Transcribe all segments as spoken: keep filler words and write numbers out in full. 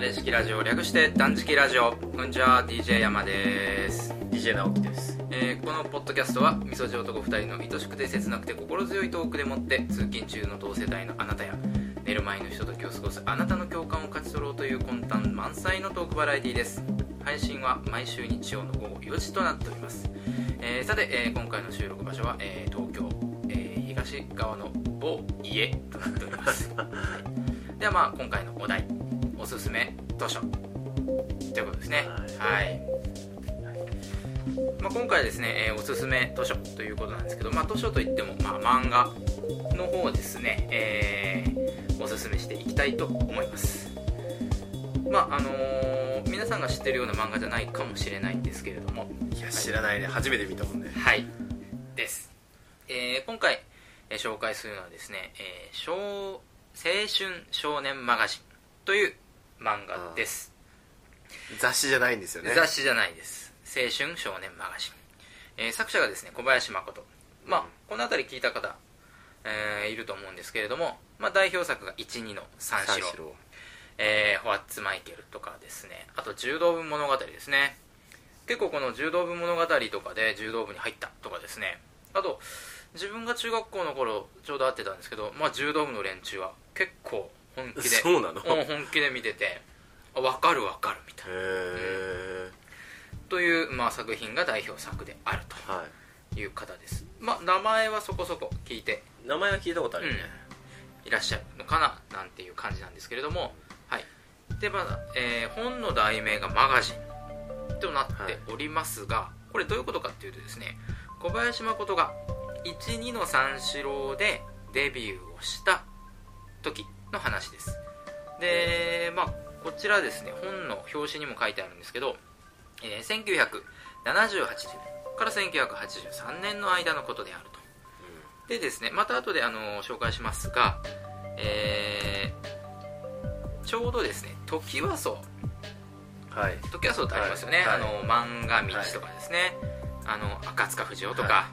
霊式ラジオ、略して断食ラジオ。こんにちは、 ディージェー 山です。 ディージェー 直樹です。 えー、このポッドキャストはみそじ男ふたりの愛しくて切なくて心強いトークでもって通勤中の同世代のあなたや寝る前のひとときを過ごすあなたの共感を勝ち取ろうという魂胆満載のトークバラエティです。配信は毎週日曜の午後よじとなっております。えー、さて、えー、今回の収録場所は、えー、東京、えー、東側の某家となっております、はい、ではまあ今回のお題、おすすめ図書ということですね。はい、はい、まあ、今回はですね、えー、おすすめ図書ということなんですけど、まあ、図書といっても、まあ、漫画の方ですね、えー、おすすめしていきたいと思います。まああのー、皆さんが知ってるような漫画じゃないかもしれないんですけれども、 いや、知らないね、初めて見たもんね。 はいです、えー、今回、えー、紹介するのはですね、えー、小青春少年マガジンという漫画です。 雑誌じゃないんですよね。 雑誌じゃないです。青春少年マガジン、えー、作者がですね小林誠、まあこの辺り聞いた方、えー、いると思うんですけれども、まあ、代表作がいち、にの三四郎、えー、ホワッツマイケルとかですね、あと柔道部物語ですね。結構この柔道部物語とかで柔道部に入ったとかですね、あと自分が中学校の頃ちょうど会ってたんですけど、まあ、柔道部の連中は結構本気でそうなの、 本気で見てて、あ、分かる分かるみたいな、へー、 うん、という、まあ、作品が代表作であるという方です、はい。まあ、名前はそこそこ聞いて、 名前は聞いたことあるよね、 うん、いらっしゃるのかななんていう感じなんですけれども、はい。で、まだ、えー、本の題名がマガジンとなっておりますが、はい、これどういうことかっていうとですね、小林誠がいち、にの三四郎でデビューをした時の話です。で、まあこちらですね、本の表紙にも書いてあるんですけど、えー、せんきゅうひゃくななじゅうはちねんからせんきゅうひゃくはちじゅうさんねんの間のことであると、うん、でですね、また後であの紹介しますが、えー、ちょうどですね、トキワ荘、はい、トキワ荘ってありますよね、はい、あの漫画道とかですね、はい、あの赤塚不二夫とか、はい、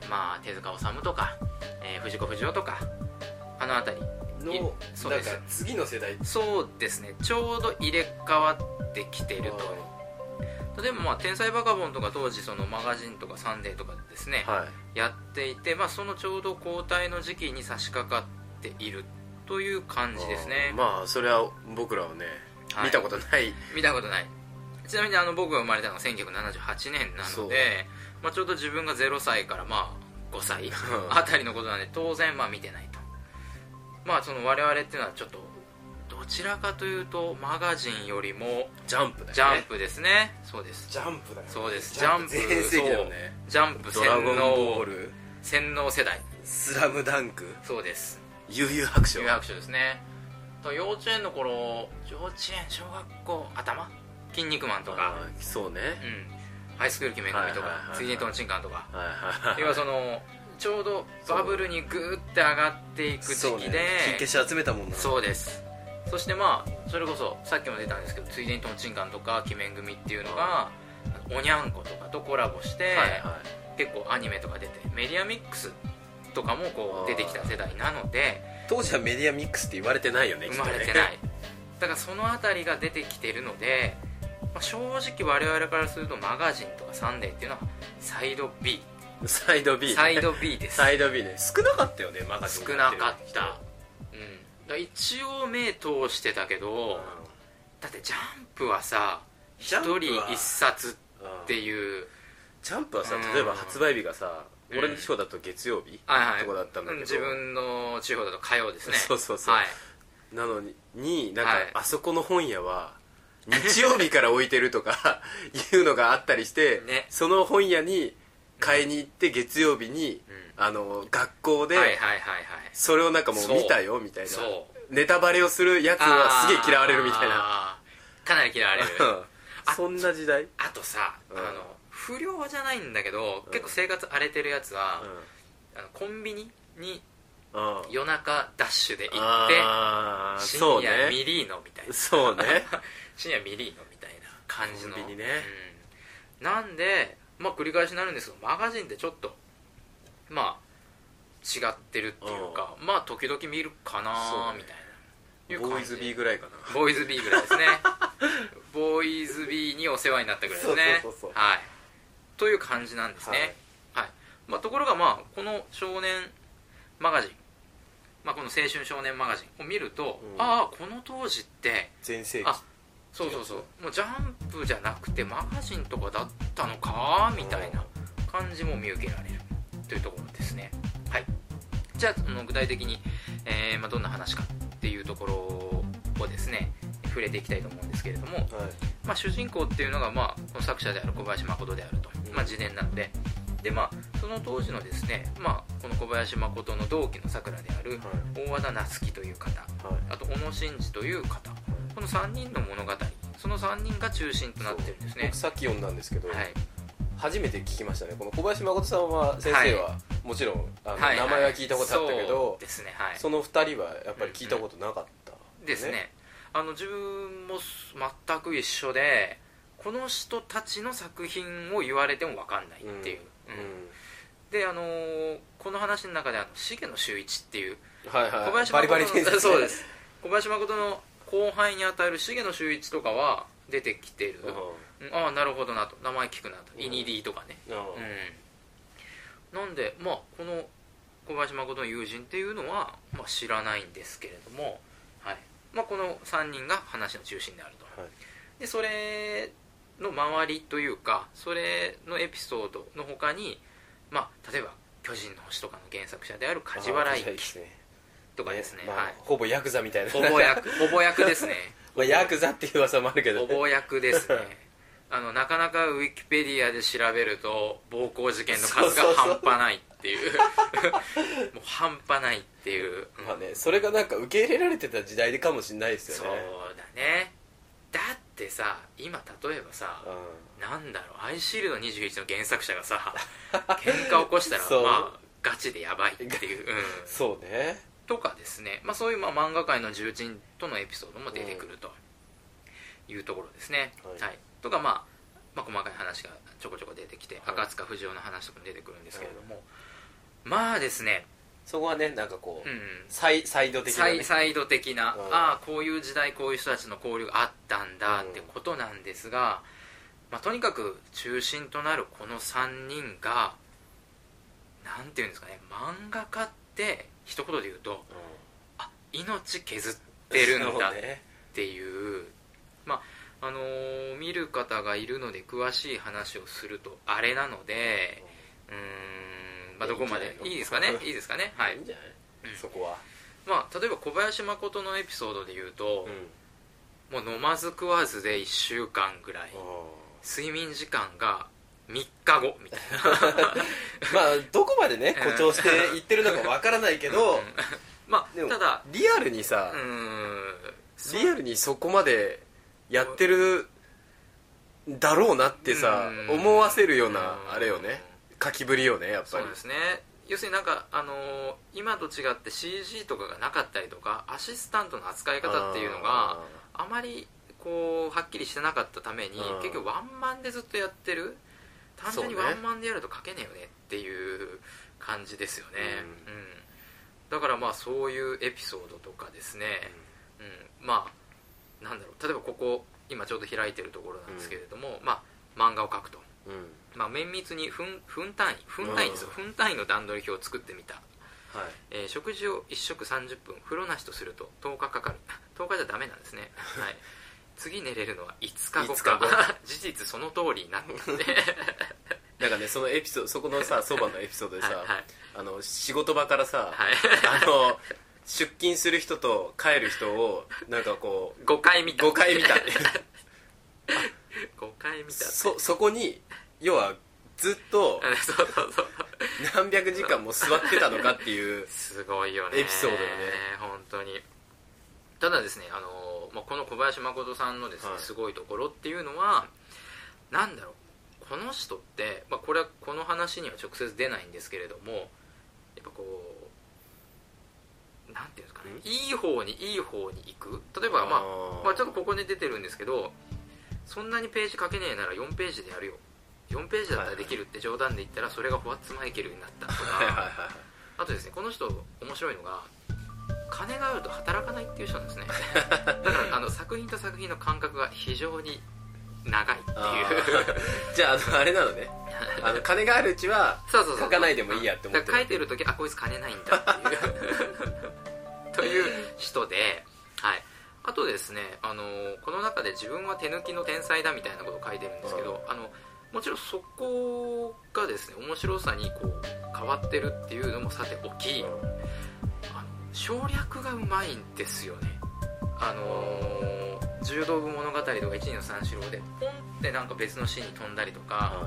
まあ、手塚治虫とか、えー、藤子不二雄とか、あの辺りの、そうです、なんか次の世代、 そうですね、ちょうど入れ替わってきていると。例えば、まあ、天才バカボンとか当時そのマガジンとかサンデーとかでですね、はい、やっていて、まあ、そのちょうど交代の時期に差し掛かっているという感じですね。 あ、まあそれは僕らはね、はい、見たことない見たことない。ちなみにあの僕が生まれたのがせんきゅうひゃくななじゅうはちねんなので、まあ、ちょうど自分がゼロさいからまあごさいあたりのことなんで、当然まあ見てないと。まあその我々っていうのはちょっとどちらかというとマガジンよりもジャンプだよね。 ジャンプですね。そうです、 ジャンプだよね。 そうです、ジャンプ全盛期だよね。 ジャンプ、 ドラゴンボール、 洗脳世代、 スラムダンク、 そうです、 悠々白書、 悠々白書ですね。と幼稚園の頃、幼稚園小学校頭、筋肉マンとか、 そうね、 うん、ハイスクール決め組とか、ついでにトンチンカンとか、要はそのちょうどバブルにグーって上がっていく時期で、 金消し集めたもんな。 そうです。そしてまあそれこそさっきも出たんですけど、ついでにトンチンカンとか鬼面組っていうのがおにゃんことかとコラボして、はいはい、結構アニメとか出て、メディアミックスとかもこう出てきた世代なので、 当時はメディアミックスって言われてないよね。 生まれてない。だからそのあたりが出てきてるので、まあ、正直我々からするとマガジンとかサンデーっていうのはサイド B、 サイド B、ね、 サイド B です。 サイド B ね。少なかったよね、マガジン。 少なかった。うん。だ一応目通してたけど、うん、だってジャンプはさ、一人一冊っていう。 ジャンプはさ、例えば発売日がさ、うん、俺の地方だと月曜日、うん、とかだったんだけど、 自分の地方だと火曜ですね。 そうそうそう。はい、なのに、になんか、はい、あそこの本屋は日曜日から置いてるとかいうのがあったりして、ね、その本屋に買いに行って月曜日に、うん、あの学校でそれをなんかもう見たよみたいなネタバレをするやつはすげえ嫌われるみたいな、 かなり嫌われるそんな時代。 あとさ、うん、あの不良じゃないんだけど、うん、結構生活荒れてるやつは、うん、あのコンビニに夜中ダッシュで行って深夜ミリーノみたいな、 そうね深夜ミリーノみたいな感じのコンビニね、 うん、なんでまあ繰り返しになるんですけど、マガジンってちょっとまあ違ってるっていうか、まあ時々見るかなみたいな。 いうボーイズ B ぐらいかな。 ボーイズ B ぐらいですねボーイズ B にお世話になったぐらいですね。 そうそうそうそう、 はい、という感じなんですね。はい、はい、まあ、ところがまあこの少年マガジン、まあ、この青春少年マガジンを見ると、うん、ああこの当時って全盛期、 あそうそうそう、もうジャンプじゃなくてマガジンとかだったのかみたいな感じも見受けられるというところですね。はい、じゃあ、あの具体的に、えーまあ、どんな話かっていうところをですね触れていきたいと思うんですけれども、はい、まあ、主人公っていうのが、まあ、この作者である小林誠であると、まあ、自伝なので、で、まあ、その当時のですね、まあ、この小林誠の同期のさくらである大和田夏樹という方、はい、あと小野伸二という方、このさんにんの物語、そのさんにんが中心となってるんですね。 僕さっき読んだんですけど、 はい、 初めて聞きましたね。この小林誠さんは先生は、はい、もちろんあの、はい、名前は聞いたことあったけど、 そうですね、はい、 そのふたりはやっぱり聞いたことなかった、ね、 うんうん、ですね。あの自分も全く一緒で、この人たちの作品を言われても分かんないっていう、うんうん、で、あのー、この話の中であの重野秀一っていう、はいはい、小林誠のバリバリですね、そうです、小林誠の後輩にあたる重野秀一とかは出てきてる、うん、ああなるほどなと、名前聞くなと、イニディとかね、うん、なんで、まあ、この小林誠の友人っていうのは、まあ、知らないんですけれども、はい、まあ、このさんにんが話の中心であると、はい、でそれの周りというか、それのエピソードの他に、まあ、例えば巨人の星とかの原作者である梶原一騎とかですね、 ね、まあ、 はい、 ほぼヤクザみたいな、 ほぼヤクほぼヤクですねまあヤクザっていう噂もあるけど、ね、 ほぼヤクですねあのなかなかウィキペディアで調べると暴行事件の数が半端ないっていうもう半端ないっていう、 うん、まあね、それがなんか受け入れられてた時代かもしれないですよね。 そうだね。だってさ、今例えばさ、うん、なんだろう、アイシールドにじゅういちの原作者がさ喧嘩起こしたらまあガチでやばいっていう、うん、 そうねとかですね、まあ、そういうまあ漫画界の重鎮とのエピソードも出てくるというところですね、うん、はい、とか、まあ、まあ細かい話がちょこちょこ出てきて、はい、赤塚不二夫の話とかも出てくるんですけれども、はい、まあですね、 そこはね、なんかこう、うん、サ, イサイド的な、ね、 サイド的な、うん、ああこういう時代こういう人たちの交流があったんだってことなんですが、うん、まあ、とにかく中心となるこのさんにんがなんていうんですかね、漫画家って一言で言うと、うん、あ命削ってるんだっていう、ね、まああのー、見る方がいるので詳しい話をするとあれなので、うーん、まあ、どこまでいいですかね、いいですかね、はい、 いいんじゃない、うん、そこは、 まあ、例えば小林誠のエピソードで言うと、うん、もう飲まず食わずでいっしゅうかんぐらい睡眠時間がみっかごみたいなまあどこまでね誇張して言ってるのかわからないけど、うん、 まあただリアルにさ、うん、リアルにそこまでやってるだろうなってさ、うん、思わせるようなあれよね、書きぶりよね、やっぱり。 そうですね、要するになんか、あのー、今と違って シージー とかがなかったりとかアシスタントの扱い方っていうのがあまりこうはっきりしてなかったために、結局ワンマンでずっとやってる、単純にワンマンでやると書けねえよねっていう感じですよね、うんうん、だからまあそういうエピソードとかですね、うんうん、まあなんだろう、例えばここ今ちょうど開いてるところなんですけれども、うん、まあ漫画を描くと、うん、まあ、綿密に分, 分単位分単位ですよ、うん、分単位の段取り表を作ってみた、はい、えー、食事をいっ食さんじゅっぷん風呂なしとするととおかかかるとおかじゃダメなんですね、はい、次寝れるのはいつかごか事実その通りになってなんかね、そのエピソード、そこのさそばのエピソードでさはい、はい、あの仕事場からさ、はい、あの出勤する人と帰る人をなんかこうごかい見たごかい見たごかい見たそ, そこに要はずっとそうそうそう何百時間も座ってたのかっていうすごいよねエピソードよね、 本当に。ただですね、あの、まあ、この小林誠さんのですね、はい、すごいところっていうのはなんだろう、この人って、まあ、これはこの話には直接出ないんですけれども、やっぱこうなんていうんですかね、いい方にいい方に行く。例えば、まあ、まあちょっとここに出てるんですけど、そんなにページ書けねえならよんページでやるよ、よんページだったらできるって冗談で言ったら、それがホワッツマイケルになったとかあとですね、この人面白いのが金があると働かないっていう人なんですねだからあの作品と作品の間隔が非常に長いっていうじゃあ、あのあれなのねあの金があるうちは書かないでもいいやって思ってる。 書いてる時あこいつ金ないんだっていうという人で、はい、あとですねあのこの中で自分は手抜きの天才だみたいなことを書いてるんですけど、あのもちろんそこがですね面白さにこう変わってるっていうのもさておき、あの省略がうまいんですよね。あのー、柔道部物語とか一二の三四郎でポンってなんか別のシーンに飛んだりとか、はい、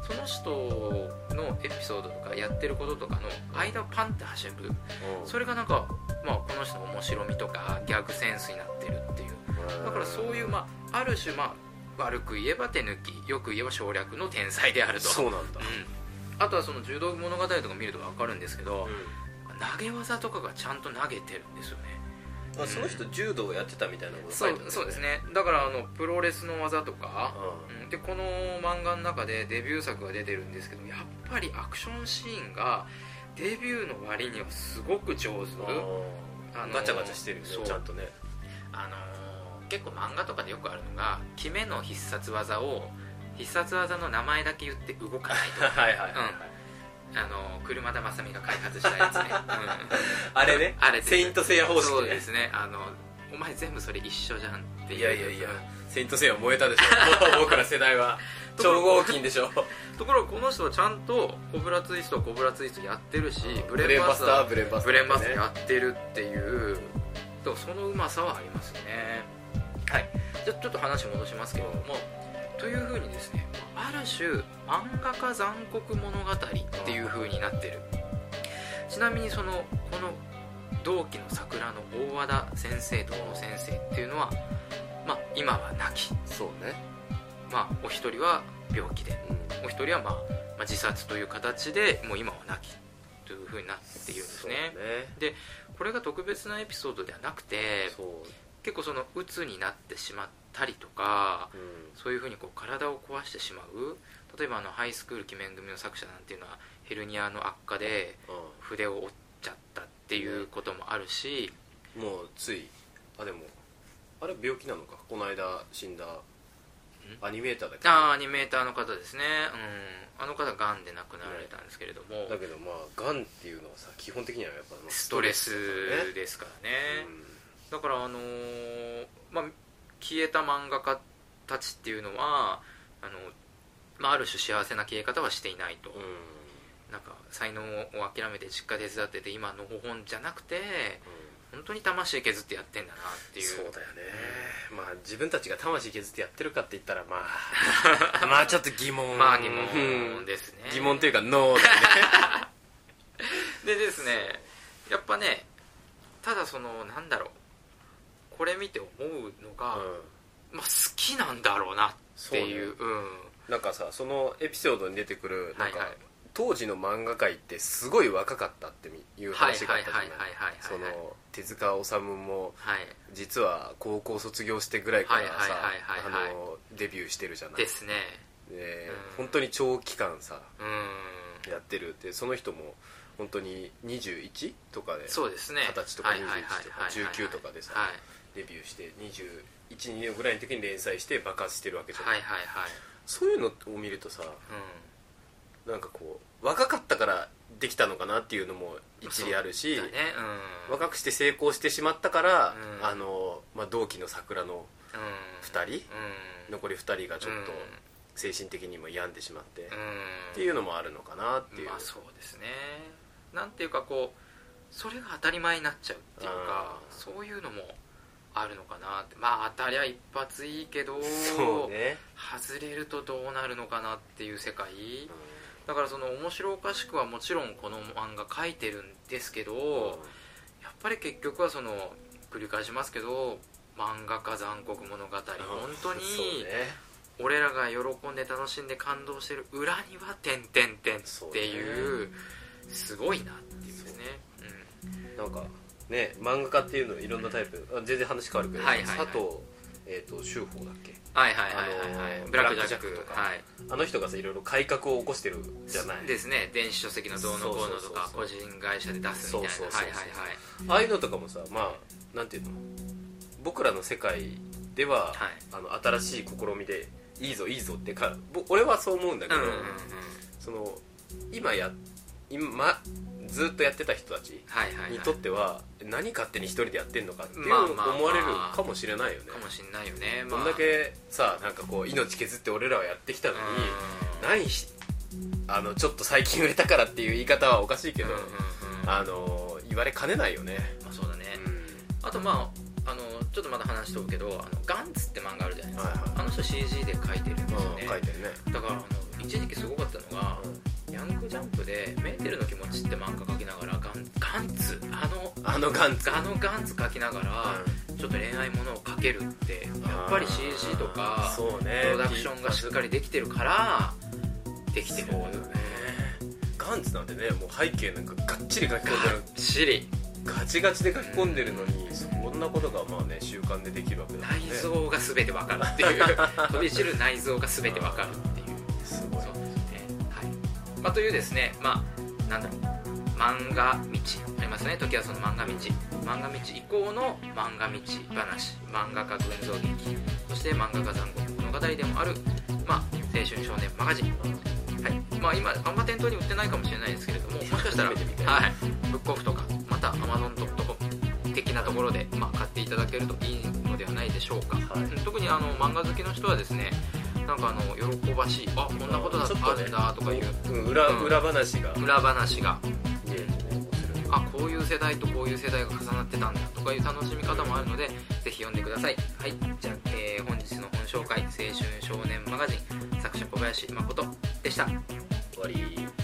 その人のエピソードとかやってることとかの間をパンって走る、うん、それがなんか、まあ、この人の面白みとかギャグセンスになってるっていう、だからそういう、まあ、ある種、まあ、悪く言えば手抜き、よく言えば省略の天才であると。 そうなんだ、 うん、あとはその柔道部物語とか見ると分かるんですけど、うん、投げ技とかがちゃんと投げてるんですよね。 あ、その人柔道をやってたみたいなこと書いてますね。そうですね。だからあのプロレスの技とか、うん、でこの漫画の中でデビュー作が出てるんですけど、やっぱりアクションシーンがデビューの割にはすごく上手。 あのガチャガチャしてるよね、ちゃんとね。 あのー、結構漫画とかでよくあるのが、決めの必殺技を必殺技の名前だけ言って動かないとはいはいはい、はい、うん、あの車田正美が開発したやつね、うん、 あれね、 あれセイントセイヤ方式、ね、 そうですね。あのお前全部それ一緒じゃんっていう。 いやいやいや、セイントセイヤ燃えたでしょ僕ら世代は超合金でしょところがこの人はちゃんとコブラツイストコブラツイストやってるし、 ブレーンバスターブレーンバスター、 ブレーンバスターやってるっていう、そのうまさはありますね。はい、じゃあちょっと話戻しますけれども、という風にですね、ある種漫画家残酷物語っていう風になってる。ちなみにそのこの同期の桜の大和田先生とこの先生っていうのは、まあ、今は亡き、 そうね、 まあ、お一人は病気で、うん、お一人は、まあまあ、自殺という形でもう今は亡きという風になっているんですね。 ねでこれが特別なエピソードではなくて、結構その鬱になってしまったりとか、うん、そういう風にこう体を壊してしまう。例えばあのハイスクール鬼面組の作者なんていうのはヘルニアの悪化で筆を折っちゃったっていうこともあるし、 うん、もうついあでもあれ病気なのか、この間死んだアニメーターだっけ。 ああ、アニメーターの方ですね、うん、あの方がんで亡くなられたんですけれども、ね、 だけどまあがんっていうのはさ、基本的にはやっぱストレスですからね、うん、だからあのー、まあ消えた漫画家たちっていうのはあの、まあ、ある種幸せな消え方はしていないと、うん、なんか才能を諦めて実家手伝ってて今のほほんじゃなくて、うん、本当に魂削ってやってんだなっていう。 そうだよね、うん、まあ自分たちが魂削ってやってるかって言ったらまあまあちょっと疑問まあ疑問ですね、 うん、疑問というかノーだねでですね、やっぱね、ただそのなんだろう、これ見て思うのが、うん、まあ好きなんだろうなっていう、う、ね、うん、 なんかさ、そのエピソードに出てくるなんか、はいはい、当時の漫画界ってすごい若かったっていう話があったじゃない。その手塚治虫も実は高校卒業してぐらいからさデビューしてるじゃないですね。 で、うん、本当に長期間さ、うん、やってるって。その人も本当ににじゅういちとかで、 そうですね、 はたちとかにじゅういちとかじゅうきゅうとかでさ、はい、デビューしてにじゅういち、にねんぐらいの時に連載して爆発してるわけじゃない、はいはいはい、そういうのを見るとさ、うん、なんかこう若かったからできたのかなっていうのも一理あるし、ね、うん、若くして成功してしまったから、うん、あのまあ、同期の桜のふたり、うん、残りふたりがちょっと精神的にも病んでしまって、うん、っていうのもあるのかなっていう、 まあ、そうですね。なんていうかこうそれが当たり前になっちゃうっていうか、そういうのもあるのかなって。まあ当たりゃ一発いいけど、 そうね、 外れるとどうなるのかなっていう世界、うん、だからその面白おかしくはもちろんこの漫画描いてるんですけど、うん、やっぱり結局はその繰り返しますけど、漫画家残酷物語、うん、本当に俺らが喜んで楽しんで感動してる裏には点々点っていう、すごいなっていうですね、 うん、なんかね、漫画家っていうのいろんなタイプ、全然話変わるけど、はいはいはい、佐藤、ええーと修法だっけ、 はいはいはいはい、はい、ブラックジャックとか、 はい、 あの人がさいろいろ改革を起こしてるじゃないですね。電子書籍のどうのこうのとか個人会社で出すみたいな、 そうそうそうそう、 はいはいはい、 ああいうのとかもさ、まあなんていうの、僕らの世界では、はい、あの新しい試みでいいぞいいぞってか俺はそう思うんだけど、うんうんうん、その今や今、ま、ずっとやってた人たちにとっては、はいはいはい、何勝手に一人でやってんのかっていう、まあまあ、思われるかもしれないよね。 かもしれないよね。 どんだけさなんかこう命削って俺らはやってきたのに、何しあのちょっと最近売れたからっていう言い方はおかしいけど、うんうんうん、あの言われかねないよね。 まあそうだね、うん、あとまああのちょっとまだ話しとくけど、あのガンツって漫画あるじゃないですか、はいはい、あの人 シージー で描いてるんですよね。 描いてるね。 だからあの一時期すごかったのが、うん、ヤングジャンプでメーテルの気持ちって漫画描きながらガン、ガンツあのあのガンツあのガンツ描きながら、うん、ちょっと恋愛ものを描けるってやっぱり シージー とかそうね、 プロダクションがしっかりできてるからできてる。そうよね。 ガンツなんてね、もう背景なんかがっちり書き込んでる、 がっちりガチガチで書き込んでるのに、うん、そんなことがまあね習慣でできるわけだもんね。 内臓が全てわかるっていう飛び散る内臓が全てわかるっていうすごい。 そうですね、はい、まあ、というですね、まあなんだろう、漫画道ありますね。時はその漫画道漫画道以降の漫画道話、漫画家群像劇、そして漫画家残酷物語でもある、まあ、青春少年マガジン、はい、まあ、今あんま店頭に売ってないかもしれないですけれども、もしかしたら、はい、ブックオフとかまた アマゾンドットコム 的なところで、まあ、買っていただけるといいのではないでしょうか、はい、特にあの漫画好きの人はですね、なんかあの喜ばしい、あ、こんなことだったんだとかいう、 うん、裏, 裏話が裏話が、あ、こういう世代とこういう世代が重なってたんだとかいう楽しみ方もあるので、ぜひ読んでください。はい、じゃあ、えー、本日の本紹介、青春少年マガジン、作者小林誠でした。 終わり。